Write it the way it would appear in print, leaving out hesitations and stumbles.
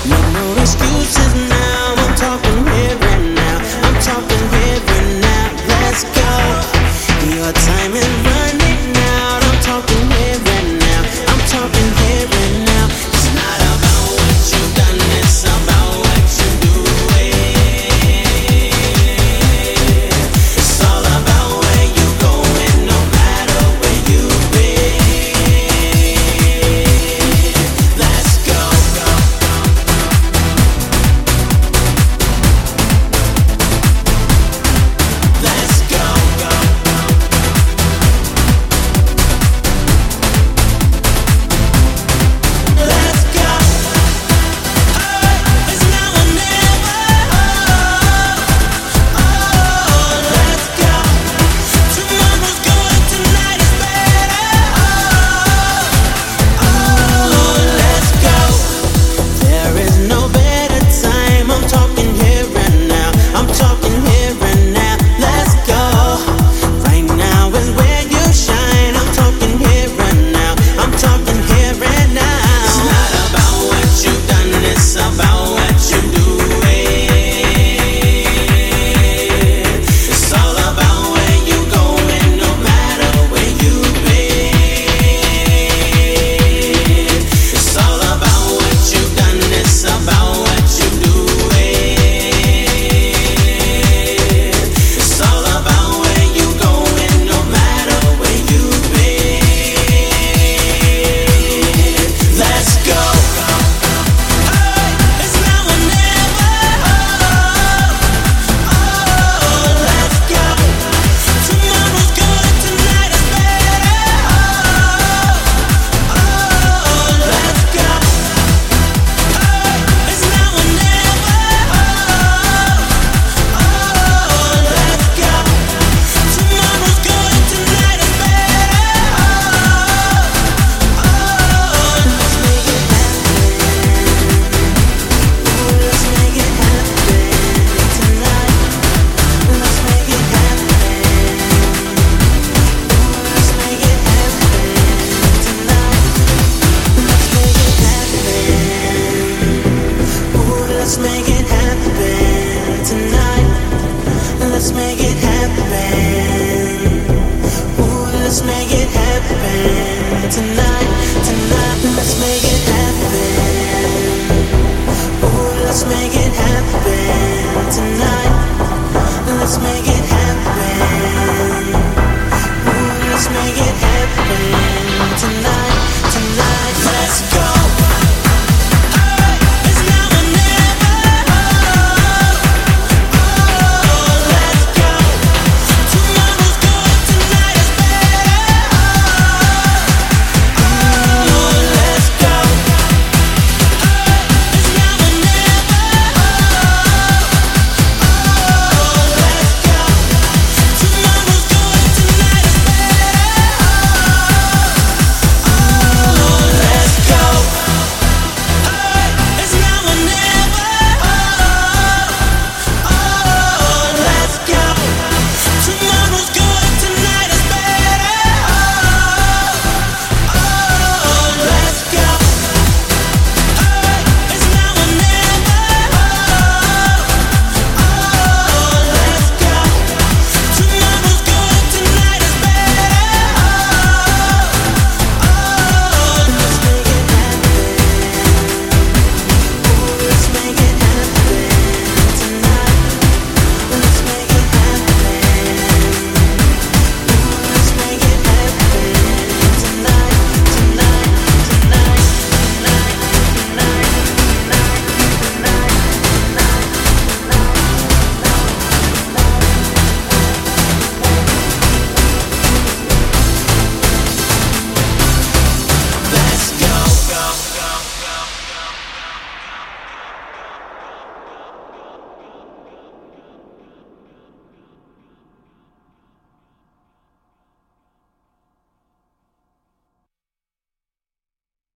No more excuses now. I'm talking here and now. I'm talking here and now. Let's go. Your time is running out. I'm talking here and now. I'm talking here and now. It's not about what you've done. It's about what you're doing. It's all about where you're going, no matter where you've been. Let's go. Let's go. Let's go. It's now or never. Let's go. Tomorrow's good, tonight is better. Let's go. There is no better time. I'm talking here and now. I'm talking here and now. Let's go. Right now is where you shine. I'm talking here and now. I'm talking here and now. It's not about what you've done. It's about what you're doing. It's all about where you're going, no matter where you've been. It's all about what you've done. It's about what you're doing. It's all about where you're going, no matter where you've been. Let's go. It's now or never. Let's go. Tomorrow's good, tonight is better. Let's go. It's now or never. Let's go. Tomorrow's good, tonight is better. Let's make it happen. Let's make it happen tonight. Let's make it happen. Let's make it happen tonight. Let's make it happen. Let's make it happen tonight. Let's make it